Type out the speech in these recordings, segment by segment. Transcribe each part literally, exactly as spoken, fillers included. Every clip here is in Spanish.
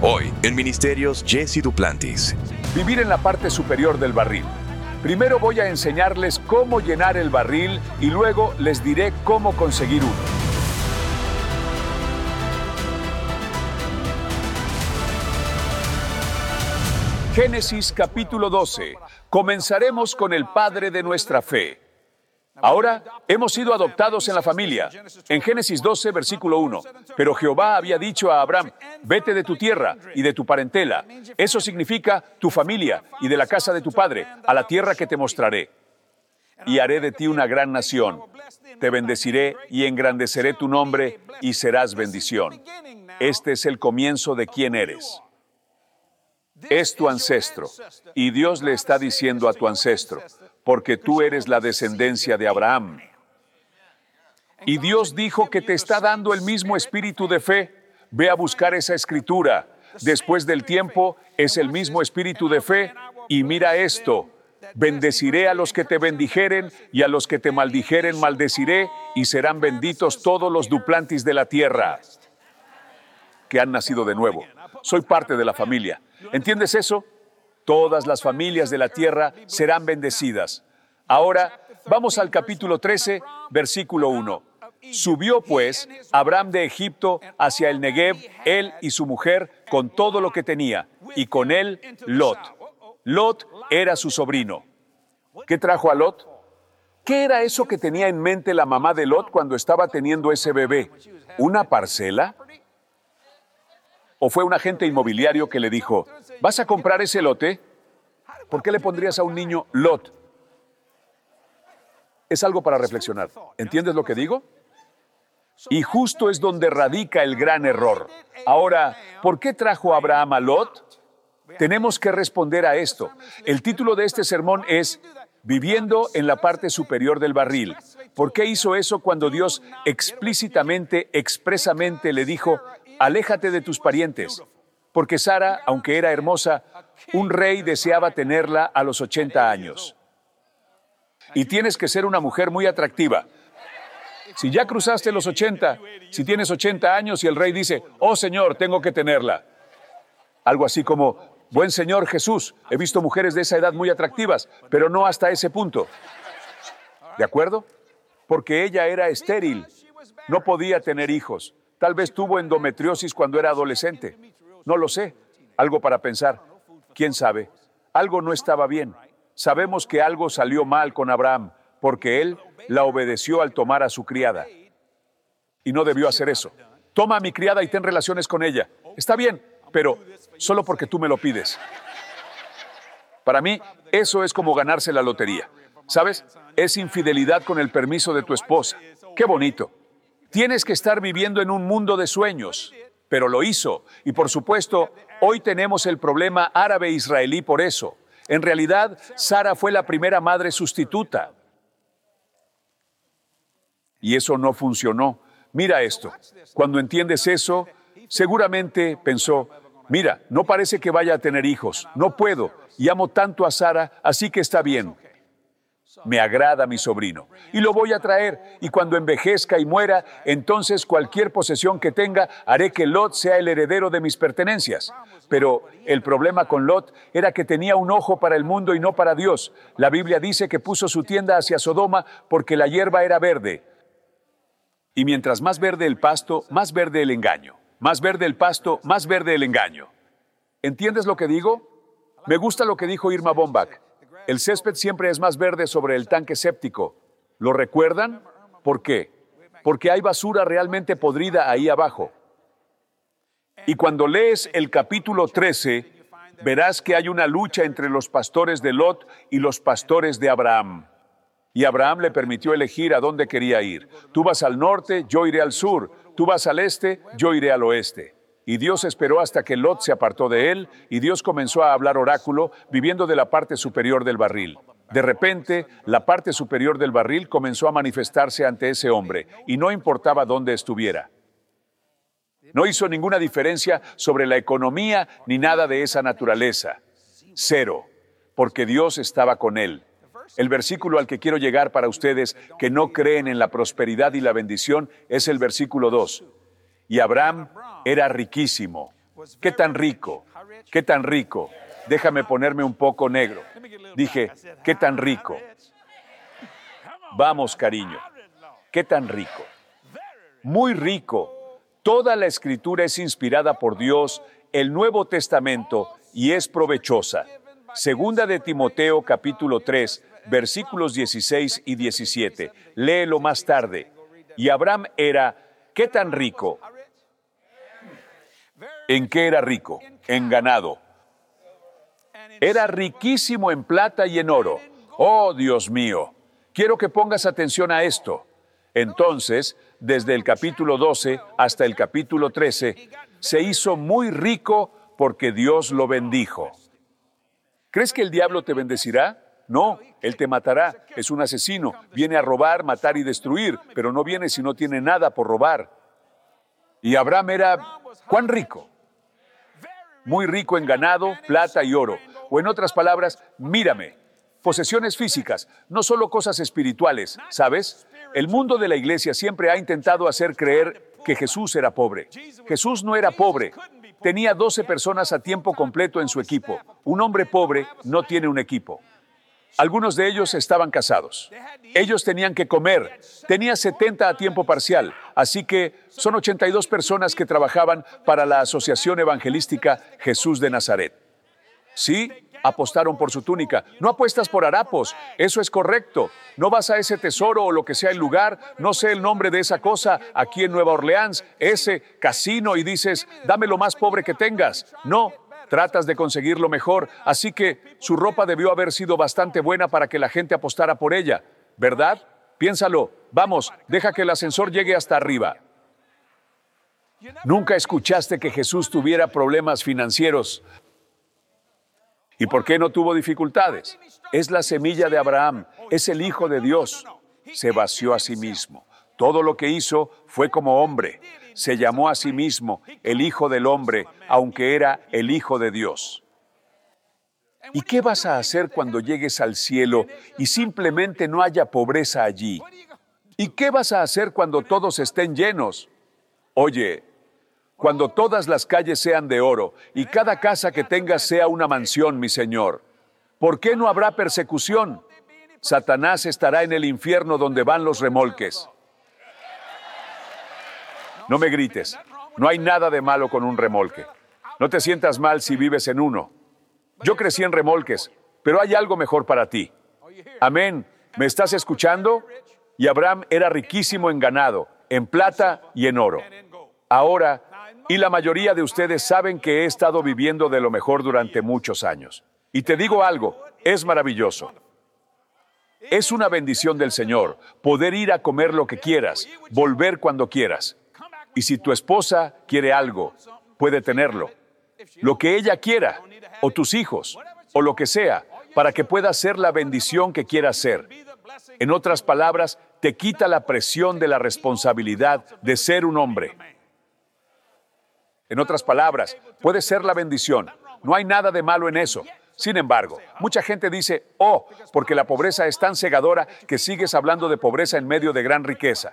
Hoy, en Ministerios, Jesse Duplantis. Vivir en la parte superior del barril. Primero voy a enseñarles cómo llenar el barril y luego les diré cómo conseguir uno. Génesis capítulo doce. Comenzaremos con el padre de nuestra fe. Ahora hemos sido adoptados en la familia. En Génesis doce, versículo uno. Pero Jehová había dicho a Abraham, vete de tu tierra y de tu parentela. Eso significa tu familia y de la casa de tu padre, a la tierra que te mostraré. Y haré de ti una gran nación. Te bendeciré y engrandeceré tu nombre y serás bendición. Este es el comienzo de quién eres. Es tu ancestro. Y Dios le está diciendo a tu ancestro, porque tú eres la descendencia de Abraham. Y Dios dijo que te está dando el mismo espíritu de fe. Ve a buscar esa escritura. Después del tiempo es el mismo espíritu de fe. Y mira esto. Bendeciré a los que te bendijeren y a los que te maldijeren maldeciré y serán benditos todos los Duplantis de la tierra que han nacido de nuevo. Soy parte de la familia. ¿Entiendes eso? Todas las familias de la tierra serán bendecidas. Ahora, vamos al capítulo trece, versículo uno. Subió, pues, Abraham de Egipto hacia el Negev, él y su mujer, con todo lo que tenía, y con él Lot. Lot era su sobrino. ¿Qué trajo a Lot? ¿Qué era eso que tenía en mente la mamá de Lot cuando estaba teniendo ese bebé? ¿Una parcela? ¿O fue un agente inmobiliario que le dijo, ¿vas a comprar ese lote? ¿Por qué le pondrías a un niño Lot? Es algo para reflexionar. ¿Entiendes lo que digo? Y justo es donde radica el gran error. Ahora, ¿por qué trajo Abraham a Lot? Tenemos que responder a esto. El título de este sermón es Viviendo en la parte superior del barril. ¿Por qué hizo eso cuando Dios explícitamente, expresamente le dijo, aléjate de tus parientes? Porque Sara, aunque era hermosa, un rey deseaba tenerla a los ochenta años. Y tienes que ser una mujer muy atractiva. Si ya cruzaste los ochenta, si tienes ochenta años y el rey dice, oh Señor, tengo que tenerla. Algo así como, buen Señor Jesús, he visto mujeres de esa edad muy atractivas, pero no hasta ese punto. ¿De acuerdo? Porque ella era estéril, no podía tener hijos. Tal vez tuvo endometriosis cuando era adolescente. No lo sé. Algo para pensar. ¿Quién sabe? Algo no estaba bien. Sabemos que algo salió mal con Abraham, porque él la obedeció al tomar a su criada. Y no debió hacer eso. Toma a mi criada y ten relaciones con ella. Está bien, pero solo porque tú me lo pides. Para mí, eso es como ganarse la lotería. ¿Sabes? Es infidelidad con el permiso de tu esposa. ¡Qué bonito! Tienes que estar viviendo en un mundo de sueños, pero lo hizo. Y por supuesto, hoy tenemos el problema árabe-israelí por eso. En realidad, Sara fue la primera madre sustituta. Y eso no funcionó. Mira esto. Cuando entiendes eso, seguramente pensó, mira, no parece que vaya a tener hijos. No puedo. Y amo tanto a Sara, así que está bien. Me agrada mi sobrino, y lo voy a traer, y cuando envejezca y muera, entonces cualquier posesión que tenga, haré que Lot sea el heredero de mis pertenencias. Pero el problema con Lot era que tenía un ojo para el mundo y no para Dios. La Biblia dice que puso su tienda hacia Sodoma porque la hierba era verde. Y mientras más verde el pasto, más verde el engaño. Más verde el pasto, más verde el engaño. ¿Entiendes lo que digo? Me gusta lo que dijo Irma Bombach. El césped siempre es más verde sobre el tanque séptico. ¿Lo recuerdan? ¿Por qué? Porque hay basura realmente podrida ahí abajo. Y cuando lees el capítulo trece, verás que hay una lucha entre los pastores de Lot y los pastores de Abraham. Y Abraham le permitió elegir a dónde quería ir. Tú vas al norte, yo iré al sur. Tú vas al este, yo iré al oeste. Y Dios esperó hasta que Lot se apartó de él, y Dios comenzó a hablar oráculo, viviendo de la parte superior del barril. De repente, la parte superior del barril comenzó a manifestarse ante ese hombre, y no importaba dónde estuviera. No hizo ninguna diferencia sobre la economía ni nada de esa naturaleza. Cero, porque Dios estaba con él. El versículo al que quiero llegar para ustedes que no creen en la prosperidad y la bendición es el versículo dos. Y Abraham era riquísimo. qué tan rico, qué tan rico. Déjame ponerme un poco negro. Dije, qué tan rico. Vamos, cariño, qué tan rico. Muy rico. Toda la Escritura es inspirada por Dios, el Nuevo Testamento, y es provechosa. Segunda de Timoteo, capítulo tres, versículos dieciséis y diecisiete. Léelo más tarde. Y Abraham era, ¿qué tan rico? ¿En qué era rico? En ganado. Era riquísimo en plata y en oro. Oh, Dios mío. Quiero que pongas atención a esto. Entonces, desde el capítulo doce hasta el capítulo trece, se hizo muy rico porque Dios lo bendijo. ¿Crees que el diablo te bendecirá? No, él te matará. Es un asesino. Viene a robar, matar y destruir, pero no viene si no tiene nada por robar. Y Abraham era, ¿cuán rico? Muy rico en ganado, plata y oro. O en otras palabras, mírame. Posesiones físicas, no solo cosas espirituales, ¿sabes? El mundo de la iglesia siempre ha intentado hacer creer que Jesús era pobre. Jesús no era pobre. Tenía doce personas a tiempo completo en su equipo. Un hombre pobre no tiene un equipo. Algunos de ellos estaban casados. Ellos tenían que comer. Tenía setenta a tiempo parcial, así que son ochenta y dos personas que trabajaban para la Asociación Evangelística Jesús de Nazaret. Sí, apostaron por su túnica. No apuestas por harapos, eso es correcto. No vas a ese tesoro o lo que sea el lugar, no sé el nombre de esa cosa, aquí en Nueva Orleans, ese casino, y dices, dame lo más pobre que tengas. No, tratas de conseguir lo mejor, así que su ropa debió haber sido bastante buena para que la gente apostara por ella, ¿verdad? Piénsalo, vamos, deja que el ascensor llegue hasta arriba. ¿Nunca escuchaste que Jesús tuviera problemas financieros? ¿Y por qué no tuvo dificultades? Es la semilla de Abraham, es el Hijo de Dios. Se vació a sí mismo. Todo lo que hizo fue como hombre. Se llamó a sí mismo el Hijo del Hombre, aunque era el Hijo de Dios. ¿Y qué vas a hacer cuando llegues al cielo y simplemente no haya pobreza allí? ¿Y qué vas a hacer cuando todos estén llenos? Oye, cuando todas las calles sean de oro y cada casa que tengas sea una mansión, mi Señor, ¿por qué no habrá persecución? Satanás estará en el infierno donde van los remolques. No me grites. No hay nada de malo con un remolque. No te sientas mal si vives en uno. Yo crecí en remolques, pero hay algo mejor para ti. Amén. ¿Me estás escuchando? Y Abraham era riquísimo en ganado, en plata y en oro. Ahora, y la mayoría de ustedes saben que he estado viviendo de lo mejor durante muchos años. Y te digo algo, es maravilloso. Es una bendición del Señor poder ir a comer lo que quieras, volver cuando quieras. Y si tu esposa quiere algo, puede tenerlo. Lo que ella quiera, o tus hijos, o lo que sea, para que pueda ser la bendición que quiera ser. En otras palabras, te quita la presión de la responsabilidad de ser un hombre. En otras palabras, puede ser la bendición. No hay nada de malo en eso. Sin embargo, mucha gente dice, oh, porque la pobreza es tan cegadora que sigues hablando de pobreza en medio de gran riqueza.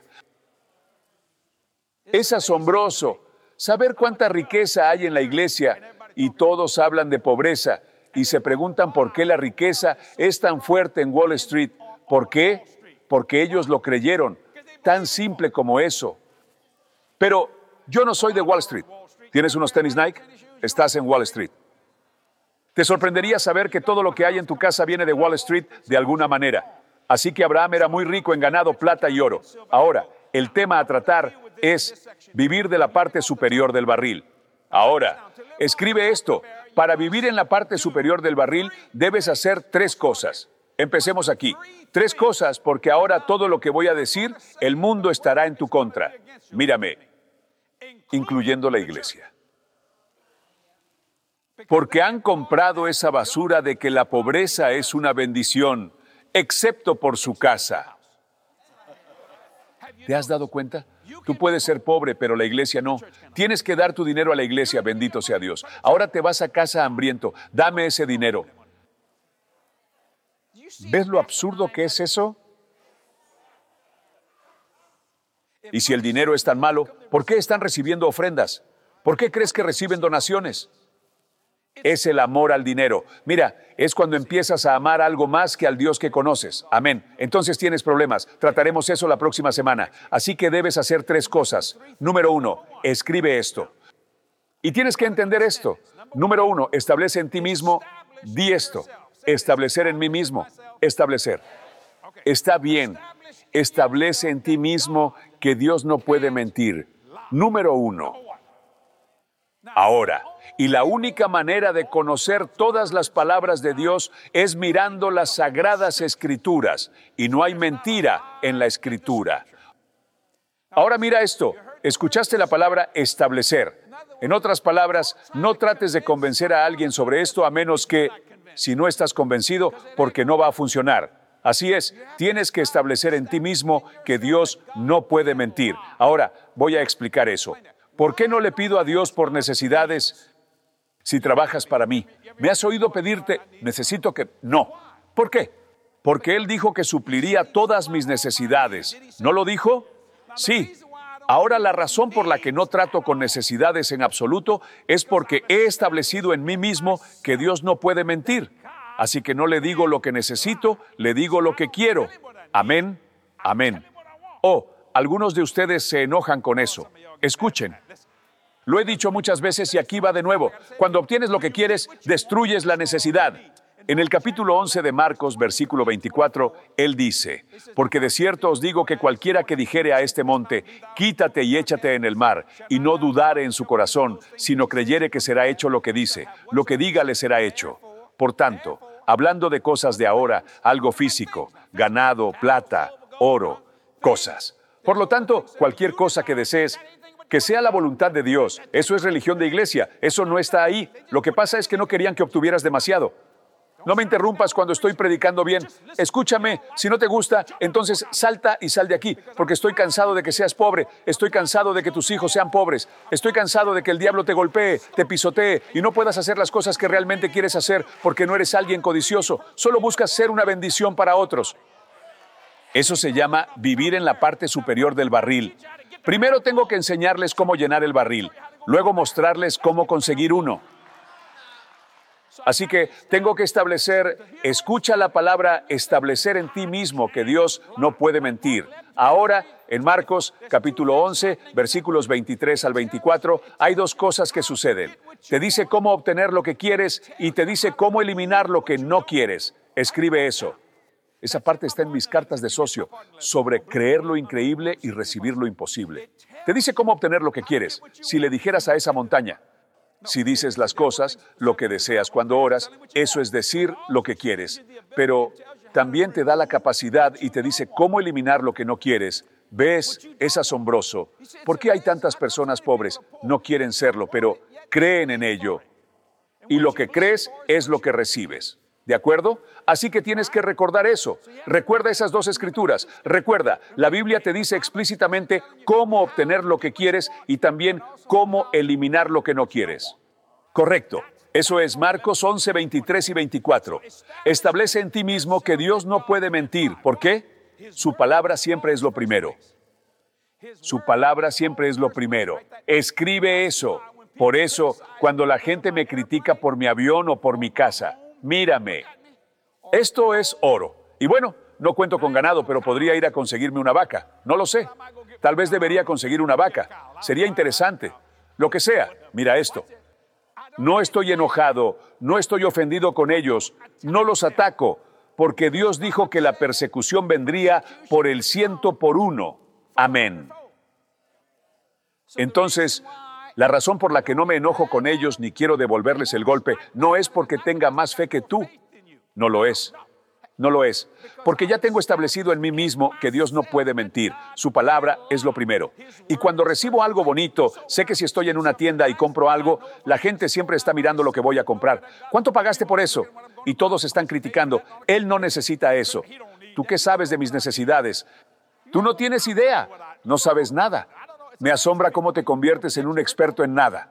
Es asombroso saber cuánta riqueza hay en la iglesia y todos hablan de pobreza y se preguntan por qué la riqueza es tan fuerte en Wall Street. ¿Por qué? Porque ellos lo creyeron. Tan simple como eso. Pero yo no soy de Wall Street. ¿Tienes unos tenis Nike? Estás en Wall Street. Te sorprendería saber que todo lo que hay en tu casa viene de Wall Street de alguna manera. Así que Abraham era muy rico en ganado, plata y oro. Ahora, el tema a tratar es vivir de la parte superior del barril. Ahora, escribe esto. Para vivir en la parte superior del barril, debes hacer tres cosas. Empecemos aquí. Tres cosas, porque ahora todo lo que voy a decir, el mundo estará en tu contra. Mírame, incluyendo la iglesia. Porque han comprado esa basura de que la pobreza es una bendición, excepto por su casa. ¿Te has dado cuenta? Tú puedes ser pobre, pero la iglesia no. Tienes que dar tu dinero a la iglesia, bendito sea Dios. Ahora te vas a casa hambriento, dame ese dinero. ¿Ves lo absurdo que es eso? Y si el dinero es tan malo, ¿por qué están recibiendo ofrendas? ¿Por qué crees que reciben donaciones? Es el amor al dinero. Mira, es cuando empiezas a amar algo más que al Dios que conoces. Amén. Entonces tienes problemas. Trataremos eso la próxima semana. Así que debes hacer tres cosas. Número uno, escribe esto. Y tienes que entender esto. Número uno, establece en ti mismo, di esto. Establecer en mí mismo. Establecer. Está bien. Establece en ti mismo que Dios no puede mentir. Número uno. Ahora, y la única manera de conocer todas las palabras de Dios es mirando las sagradas escrituras, y no hay mentira en la escritura. Ahora mira esto, escuchaste la palabra establecer. En otras palabras, no trates de convencer a alguien sobre esto a menos que, si no estás convencido, porque no va a funcionar. Así es, tienes que establecer en ti mismo que Dios no puede mentir. Ahora, voy a explicar eso. ¿Por qué no le pido a Dios por necesidades si trabajas para mí? ¿Me has oído pedirte, necesito que...? No. ¿Por qué? Porque Él dijo que supliría todas mis necesidades. ¿No lo dijo? Sí. Ahora la razón por la que no trato con necesidades en absoluto es porque he establecido en mí mismo que Dios no puede mentir. Así que no le digo lo que necesito, le digo lo que quiero. Amén. Amén. Oh, algunos de ustedes se enojan con eso. Escuchen. Lo he dicho muchas veces y aquí va de nuevo. Cuando obtienes lo que quieres, destruyes la necesidad. En el capítulo once de Marcos, versículo veinticuatro, Él dice, porque de cierto os digo que cualquiera que dijere a este monte, quítate y échate en el mar, y no dudare en su corazón, sino creyere que será hecho lo que dice, lo que diga le será hecho. Por tanto, hablando de cosas de ahora, algo físico, ganado, plata, oro, cosas. Por lo tanto, cualquier cosa que desees, que sea la voluntad de Dios. Eso es religión de iglesia. Eso no está ahí. Lo que pasa es que no querían que obtuvieras demasiado. No me interrumpas cuando estoy predicando bien. Escúchame. Si no te gusta, entonces salta y sal de aquí, porque estoy cansado de que seas pobre. Estoy cansado de que tus hijos sean pobres. Estoy cansado de que el diablo te golpee, te pisotee y no puedas hacer las cosas que realmente quieres hacer porque no eres alguien codicioso. Solo buscas ser una bendición para otros. Eso se llama vivir en la parte superior del barril. Primero tengo que enseñarles cómo llenar el barril, luego mostrarles cómo conseguir uno. Así que tengo que establecer, escucha la palabra establecer en ti mismo que Dios no puede mentir. Ahora, en Marcos capítulo once, versículos veintitrés al veinticuatro, hay dos cosas que suceden. Te dice cómo obtener lo que quieres y te dice cómo eliminar lo que no quieres. Escribe eso. Esa parte está en mis cartas de socio, sobre creer lo increíble y recibir lo imposible. Te dice cómo obtener lo que quieres. Si le dijeras a esa montaña, si dices las cosas, lo que deseas cuando oras, eso es decir lo que quieres. Pero también te da la capacidad y te dice cómo eliminar lo que no quieres. ¿Ves? Es asombroso. ¿Por qué hay tantas personas pobres? No quieren serlo, pero creen en ello. Y lo que crees es lo que recibes. ¿De acuerdo? Así que tienes que recordar eso. Recuerda esas dos escrituras. Recuerda, la Biblia te dice explícitamente cómo obtener lo que quieres y también cómo eliminar lo que no quieres. Correcto. Eso es Marcos once, veintitrés y veinticuatro. Establece en ti mismo que Dios no puede mentir. ¿Por qué? Su palabra siempre es lo primero. Su palabra siempre es lo primero. Escribe eso. Por eso, cuando la gente me critica por mi avión o por mi casa, mírame. Esto es oro. Y bueno, no cuento con ganado, pero podría ir a conseguirme una vaca. No lo sé. Tal vez debería conseguir una vaca. Sería interesante. Lo que sea. Mira esto. No estoy enojado, no estoy ofendido con ellos, no los ataco, porque Dios dijo que la persecución vendría por el ciento por uno. Amén. Entonces, la razón por la que no me enojo con ellos ni quiero devolverles el golpe no es porque tenga más fe que tú. No lo es. No lo es. Porque ya tengo establecido en mí mismo que Dios no puede mentir. Su palabra es lo primero. Y cuando recibo algo bonito, sé que si estoy en una tienda y compro algo, la gente siempre está mirando lo que voy a comprar. ¿Cuánto pagaste por eso? Y todos están criticando. Él no necesita eso. ¿Tú qué sabes de mis necesidades? Tú no tienes idea. No sabes nada. Me asombra cómo te conviertes en un experto en nada.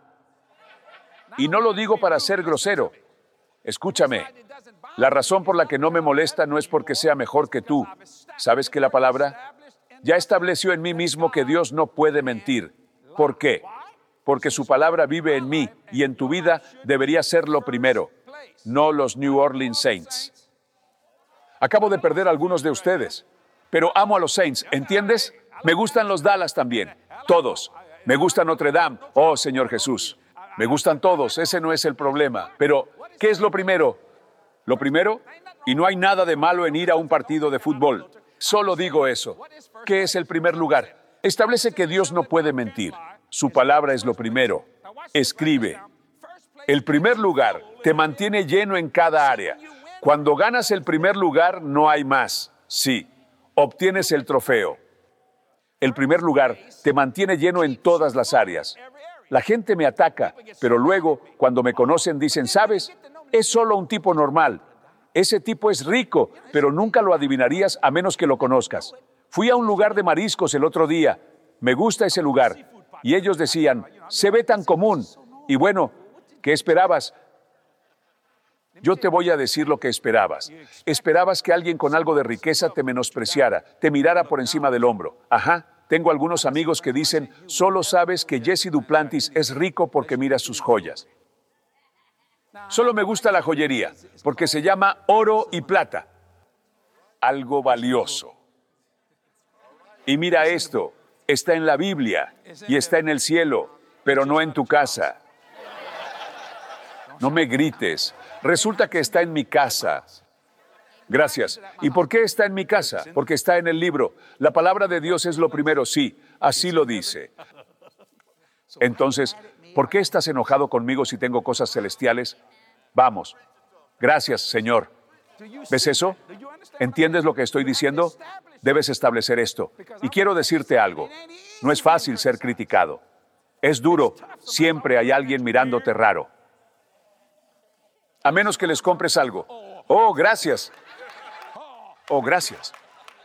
Y no lo digo para ser grosero. Escúchame. La razón por la que no me molesta no es porque sea mejor que tú. ¿Sabes qué la palabra? Ya estableció en mí mismo que Dios no puede mentir. ¿Por qué? porque su palabra vive en mí y en tu vida debería ser lo primero, no los New Orleans Saints. Acabo de perder a algunos de ustedes, pero amo a los Saints, ¿entiendes? Me gustan los Dallas también, todos. Me gusta Notre Dame, oh Señor Jesús. Me gustan todos, ese no es el problema. Pero, ¿qué es lo primero? Lo primero, y no hay nada de malo en ir a un partido de fútbol. Solo digo eso. ¿Qué es el primer lugar? Establece que Dios no puede mentir. Su palabra es lo primero. Escribe. El primer lugar te mantiene lleno en cada área. Cuando ganas el primer lugar, no hay más. Sí, obtienes el trofeo. El primer lugar te mantiene lleno en todas las áreas. La gente me ataca, pero luego, cuando me conocen, dicen, ¿sabes? Es solo un tipo normal. Ese tipo es rico, pero nunca lo adivinarías a menos que lo conozcas. Fui a un lugar de mariscos el otro día. Me gusta ese lugar. Y ellos decían, se ve tan común. Y bueno, ¿qué esperabas? Yo te voy a decir lo que esperabas. Esperabas que alguien con algo de riqueza te menospreciara, te mirara por encima del hombro. Ajá. Tengo algunos amigos que dicen, solo sabes que Jesse Duplantis es rico porque mira sus joyas. Solo me gusta la joyería, porque se llama oro y plata. Algo valioso. Y mira esto, está en la Biblia y está en el cielo, pero no en tu casa. No me grites. Resulta que está en mi casa. Gracias. ¿Y por qué está en mi casa? Porque está en el libro. La palabra de Dios es lo primero, sí, así lo dice. Entonces, ¿por qué estás enojado conmigo si tengo cosas celestiales? Vamos. Gracias, Señor. ¿Ves eso? ¿Entiendes lo que estoy diciendo? Debes establecer esto. Y quiero decirte algo. No es fácil ser criticado. Es duro. Siempre hay alguien mirándote raro. A menos que les compres algo. Oh, gracias. Oh, gracias.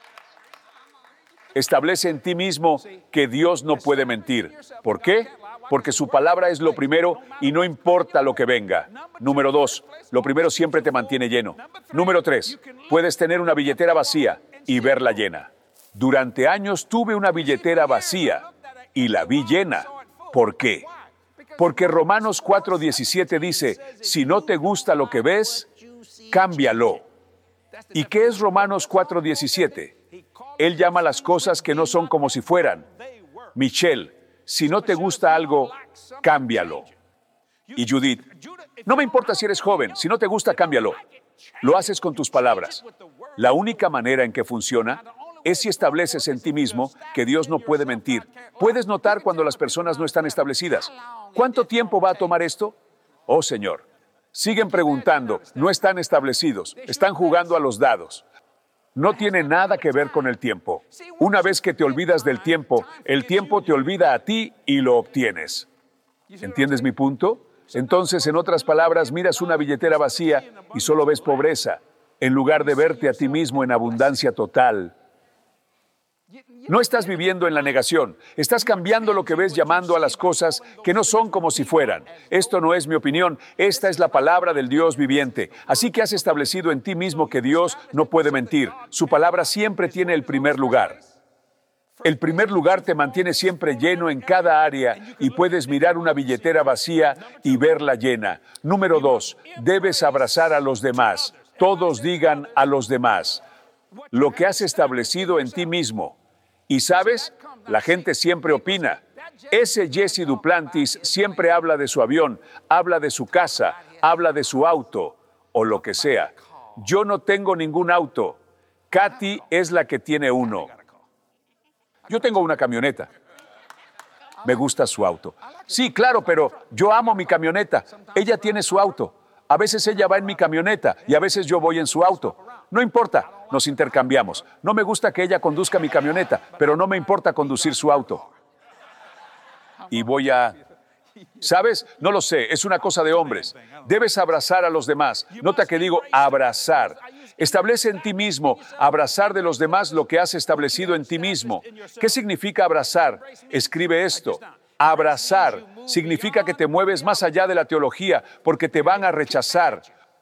Establece en ti mismo que Dios no puede mentir. ¿Por qué? Porque su palabra es lo primero y no importa lo que venga. Número dos, lo primero siempre te mantiene lleno. Número tres, puedes tener una billetera vacía y verla llena. Durante años tuve una billetera vacía y la vi llena. ¿Por qué? Porque Romanos cuatro diecisiete dice, si no te gusta lo que ves, cámbialo. ¿Y qué es Romanos cuatro diecisiete? Él llama las cosas que no son como si fueran. Michelle, si no te gusta algo, cámbialo. Y Judith, no me importa si eres joven, si no te gusta, cámbialo. Lo haces con tus palabras. La única manera en que funciona es si estableces en ti mismo que Dios no puede mentir. Puedes notar cuando las personas no están establecidas. ¿Cuánto tiempo va a tomar esto? Oh, Señor. Siguen preguntando, no están establecidos, están jugando a los dados. No tiene nada que ver con el tiempo. Una vez que te olvidas del tiempo, el tiempo te olvida a ti y lo obtienes. ¿Entiendes mi punto? Entonces, en otras palabras, miras una billetera vacía y solo ves pobreza, en lugar de verte a ti mismo en abundancia total. No estás viviendo en la negación. Estás cambiando lo que ves llamando a las cosas que no son como si fueran. Esto no es mi opinión. Esta es la palabra del Dios viviente. Así que has establecido en ti mismo que Dios no puede mentir. Su palabra siempre tiene el primer lugar. El primer lugar te mantiene siempre lleno en cada área y puedes mirar una billetera vacía y verla llena. Número dos, debes abrazar a los demás. Todos digan a los demás. Lo que has establecido en ti mismo. Y sabes, la gente siempre opina. Ese Jesse Duplantis siempre habla de su avión, habla de su casa, habla de su auto, o lo que sea. Yo no tengo ningún auto. Katy es la que tiene uno. Yo tengo una camioneta. Me gusta su auto. Sí, claro, pero yo amo mi camioneta. Ella tiene su auto. A veces ella va en mi camioneta y a veces yo voy en su auto. No importa, nos intercambiamos. No me gusta que ella conduzca mi camioneta, pero no me importa conducir su auto. Y voy a... ¿Sabes? No lo sé, es una cosa de hombres. Debes abrazar a los demás. Nota que digo abrazar. Establece en ti mismo, abrazar de los demás lo que has establecido en ti mismo. ¿Qué significa abrazar? Escribe esto. Abrazar significa que te mueves más allá de la teología porque te van a rechazar.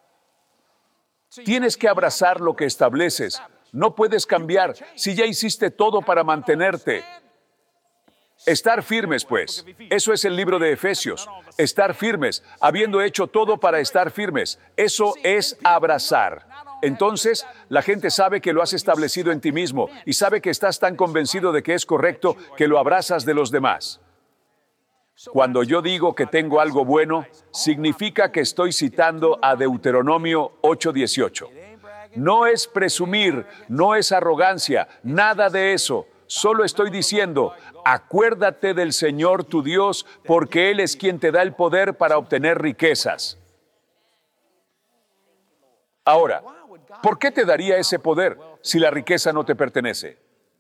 Tienes que abrazar lo que estableces. No puedes cambiar si ya hiciste todo para mantenerte. Estar firmes, pues. Eso es el libro de Efesios. Estar firmes, habiendo hecho todo para estar firmes. Eso es abrazar. Entonces, la gente sabe que lo has establecido en ti mismo y sabe que estás tan convencido de que es correcto que lo abrazas de los demás. Cuando yo digo que tengo algo bueno, significa que estoy citando a Deuteronomio ocho dieciocho. No es presumir, no es arrogancia, nada de eso. Solo estoy diciendo, acuérdate del Señor tu Dios, porque Él es quien te da el poder para obtener riquezas. Ahora, ¿por qué te daría ese poder si la riqueza no te pertenece?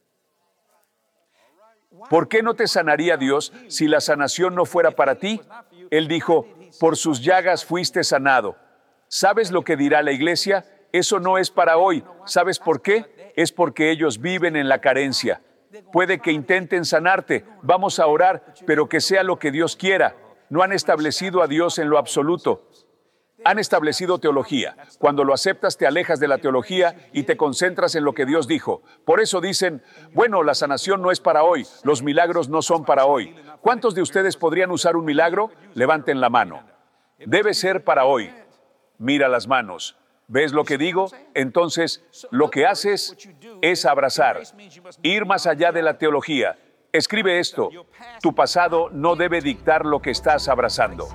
¿Por qué no te sanaría Dios si la sanación no fuera para ti? Él dijo, por sus llagas fuiste sanado. ¿Sabes lo que dirá la iglesia? Eso no es para hoy. ¿Sabes por qué? Es porque ellos viven en la carencia. Puede que intenten sanarte, vamos a orar, pero que sea lo que Dios quiera. No han establecido a Dios en lo absoluto. Han establecido teología. Cuando lo aceptas, te alejas de la teología y te concentras en lo que Dios dijo. Por eso dicen, bueno, la sanación no es para hoy, los milagros no son para hoy. ¿Cuántos de ustedes podrían usar un milagro? Levanten la mano. Debe ser para hoy. Mira las manos. ¿Ves lo que digo? Entonces, lo que haces es abrazar, ir más allá de la teología. Escribe esto, tu pasado no debe dictar lo que estás abrazando.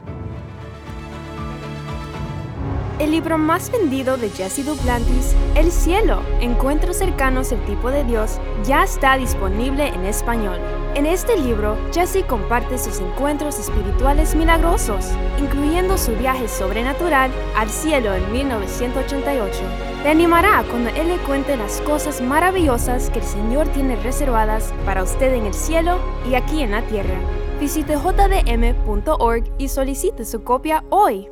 El libro más vendido de Jesse Duplantis, El cielo, encuentros cercanos al tipo de Dios, ya está disponible en español. En este libro, Jesse comparte sus encuentros espirituales milagrosos, incluyendo su viaje sobrenatural al cielo en mil novecientos ochenta y ocho. Te animará cuando él le cuente las cosas maravillosas que el Señor tiene reservadas para usted en el cielo y aquí en la tierra. Visite j d m punto org y solicite su copia hoy.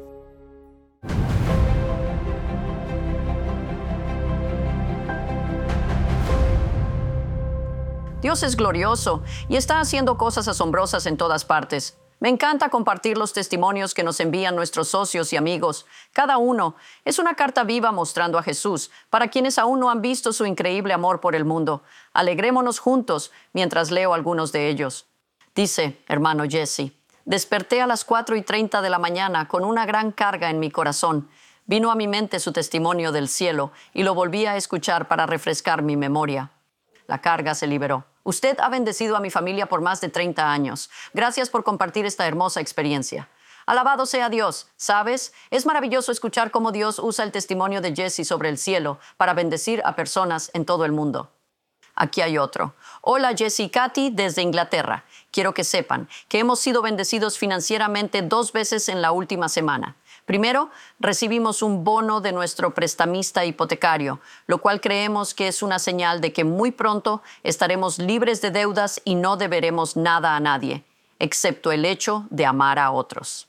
Dios es glorioso y está haciendo cosas asombrosas en todas partes. Me encanta compartir los testimonios que nos envían nuestros socios y amigos. Cada uno es una carta viva mostrando a Jesús para quienes aún no han visto su increíble amor por el mundo. Alegrémonos juntos mientras leo algunos de ellos. Dice, hermano Jesse, desperté a las cuatro y treinta de la mañana con una gran carga en mi corazón. Vino a mi mente su testimonio del cielo y lo volví a escuchar para refrescar mi memoria. La carga se liberó. Usted ha bendecido a mi familia por más de treinta años. Gracias por compartir esta hermosa experiencia. Alabado sea Dios. ¿Sabes? Es maravilloso escuchar cómo Dios usa el testimonio de Jesse sobre el cielo para bendecir a personas en todo el mundo. Aquí hay otro. Hola Jesse y Katy desde Inglaterra. Quiero que sepan que hemos sido bendecidos financieramente dos veces en la última semana. Primero, recibimos un bono de nuestro prestamista hipotecario, lo cual creemos que es una señal de que muy pronto estaremos libres de deudas y no deberemos nada a nadie, excepto el hecho de amar a otros.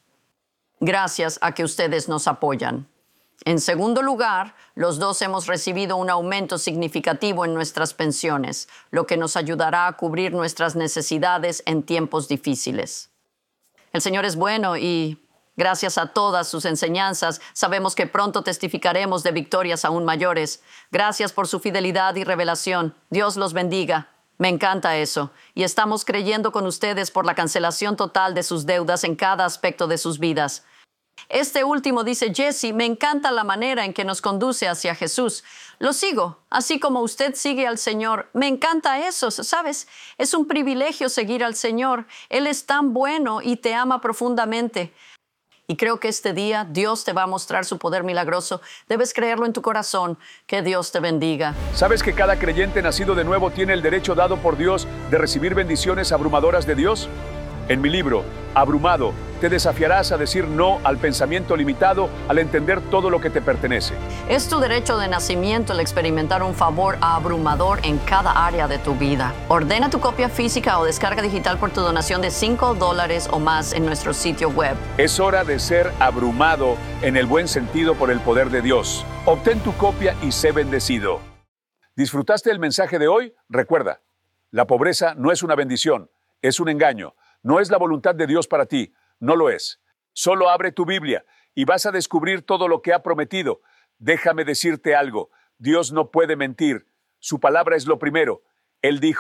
Gracias a que ustedes nos apoyan. En segundo lugar, los dos hemos recibido un aumento significativo en nuestras pensiones, lo que nos ayudará a cubrir nuestras necesidades en tiempos difíciles. El Señor es bueno y, gracias a todas sus enseñanzas, sabemos que pronto testificaremos de victorias aún mayores. Gracias por su fidelidad y revelación. Dios los bendiga. Me encanta eso. Y estamos creyendo con ustedes por la cancelación total de sus deudas en cada aspecto de sus vidas. Este último dice, Jesse, me encanta la manera en que nos conduce hacia Jesús. Lo sigo, así como usted sigue al Señor. Me encanta eso, ¿sabes? Es un privilegio seguir al Señor. Él es tan bueno y te ama profundamente. Y creo que este día Dios te va a mostrar su poder milagroso. Debes creerlo en tu corazón. Que Dios te bendiga. ¿Sabes que cada creyente nacido de nuevo tiene el derecho dado por Dios de recibir bendiciones abrumadoras de Dios? En mi libro, Abrumado, te desafiarás a decir no al pensamiento limitado al entender todo lo que te pertenece. Es tu derecho de nacimiento el experimentar un favor abrumador en cada área de tu vida. Ordena tu copia física o descarga digital por tu donación de cinco dólares o más en nuestro sitio web. Es hora de ser abrumado en el buen sentido por el poder de Dios. Obtén tu copia y sé bendecido. ¿Disfrutaste el mensaje de hoy? Recuerda, la pobreza no es una bendición, es un engaño. No es la voluntad de Dios para ti, no lo es. Solo abre tu Biblia y vas a descubrir todo lo que ha prometido. Déjame decirte algo, Dios no puede mentir. Su palabra es lo primero. Él dijo,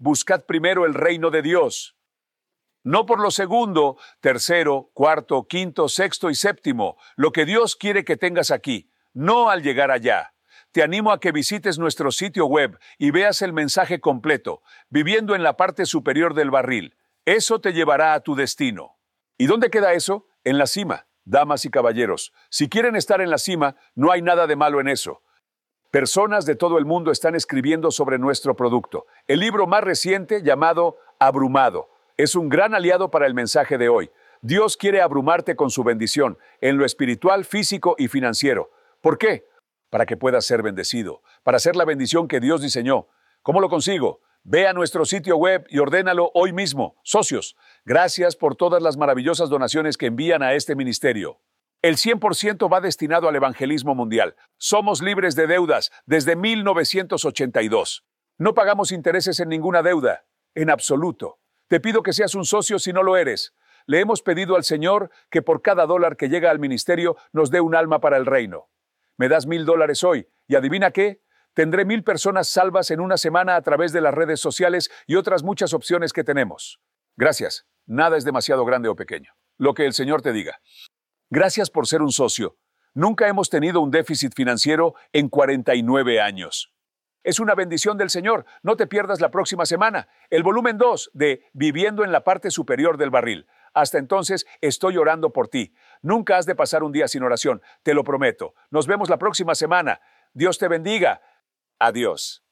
buscad primero el reino de Dios. No por lo segundo, tercero, cuarto, quinto, sexto y séptimo, lo que Dios quiere que tengas aquí, no al llegar allá. Te animo a que visites nuestro sitio web y veas el mensaje completo, viviendo en la parte superior del barril. Eso te llevará a tu destino. ¿Y dónde queda eso? En la cima. Damas y caballeros, si quieren estar en la cima, no hay nada de malo en eso. Personas de todo el mundo están escribiendo sobre nuestro producto. El libro más reciente, llamado Abrumado, es un gran aliado para el mensaje de hoy. Dios quiere abrumarte con su bendición, en lo espiritual, físico y financiero. ¿Por qué? Para que puedas ser bendecido, para ser la bendición que Dios diseñó. ¿Cómo lo consigo? Ve a nuestro sitio web y ordénalo hoy mismo. Socios, gracias por todas las maravillosas donaciones que envían a este ministerio. El cien por ciento va destinado al evangelismo mundial. Somos libres de deudas desde mil novecientos ochenta y dos. No pagamos intereses en ninguna deuda, en absoluto. Te pido que seas un socio si no lo eres. Le hemos pedido al Señor que por cada dólar que llega al ministerio nos dé un alma para el reino. Me das mil dólares hoy y adivina qué, tendré mil personas salvas en una semana a través de las redes sociales y otras muchas opciones que tenemos. Gracias. Nada es demasiado grande o pequeño. Lo que el Señor te diga. Gracias por ser un socio. Nunca hemos tenido un déficit financiero en cuarenta y nueve años. Es una bendición del Señor. No te pierdas la próxima semana el volumen dos de Viviendo en la parte superior del barril. Hasta entonces, estoy orando por ti. Nunca has de pasar un día sin oración, te lo prometo. Nos vemos la próxima semana. Dios te bendiga. Adiós.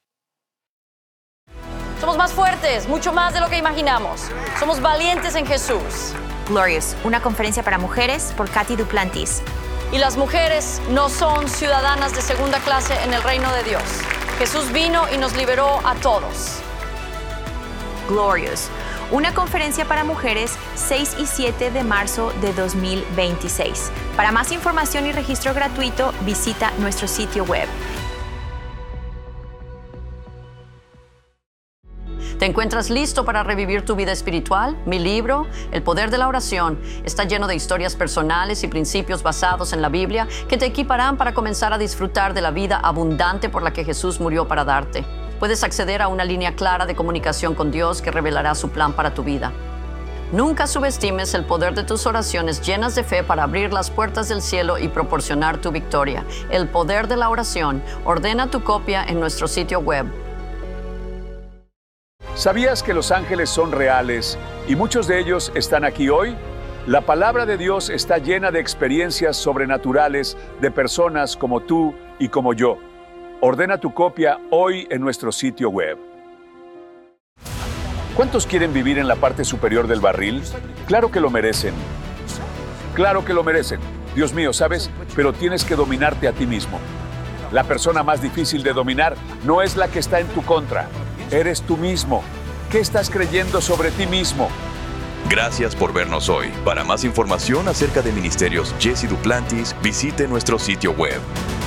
Somos más fuertes, mucho más de lo que imaginamos. Somos valientes en Jesús. Glorious, una conferencia para mujeres por Katy Duplantis. Y las mujeres no son ciudadanas de segunda clase en el reino de Dios. Jesús vino y nos liberó a todos. Glorious, una conferencia para mujeres seis y siete de marzo de dos mil veintiséis. Para más información y registro gratuito, visita nuestro sitio web. ¿Te encuentras listo para revivir tu vida espiritual? Mi libro, El Poder de la Oración, está lleno de historias personales y principios basados en la Biblia que te equiparán para comenzar a disfrutar de la vida abundante por la que Jesús murió para darte. Puedes acceder a una línea clara de comunicación con Dios que revelará su plan para tu vida. Nunca subestimes el poder de tus oraciones llenas de fe para abrir las puertas del cielo y proporcionar tu victoria. El Poder de la Oración. Ordena tu copia en nuestro sitio web. ¿Sabías que los ángeles son reales y muchos de ellos están aquí hoy? La palabra de Dios está llena de experiencias sobrenaturales de personas como tú y como yo. Ordena tu copia hoy en nuestro sitio web. ¿Cuántos quieren vivir en la parte superior del barril? Claro que lo merecen. Claro que lo merecen. Dios mío, ¿sabes? Pero tienes que dominarte a ti mismo. La persona más difícil de dominar no es la que está en tu contra. Eres tú mismo. ¿Qué estás creyendo sobre ti mismo? Gracias por vernos hoy. Para más información acerca de Ministerios Jesse Duplantis, visite nuestro sitio web.